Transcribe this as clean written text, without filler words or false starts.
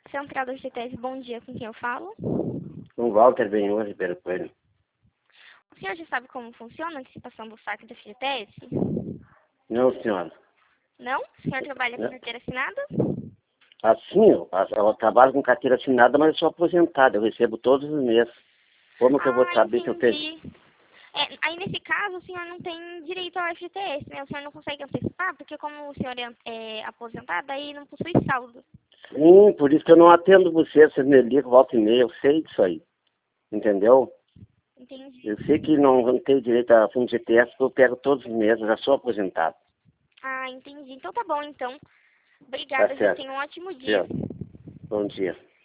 Central do FGTS, bom dia, com quem eu falo? O Walter Benhur Ribeiro Coelho. O senhor já sabe como funciona a antecipação do saque do FGTS? Não, senhora. Não? O senhor trabalha com Não. carteira assinada? Assim, eu trabalho com carteira assinada, mas eu sou aposentado. Eu recebo todos os meses. Como que eu vou saber que eu tenho? Entendi. Aí, nesse caso, o senhor não tem direito ao FGTS, né? O senhor não consegue antecipar, porque como o senhor é aposentado, aí não possui saldo. Sim, por isso que eu não atendo você me liga, volta e meia. Eu sei disso aí. Entendeu? Entendi. Eu sei que não tenho direito a fundo de GTS, porque eu pego todos os meses. Eu já sou aposentado. Ah, entendi. Então tá bom, então. Tá Obrigada, viu? certo. Tenha um ótimo dia. Bom dia.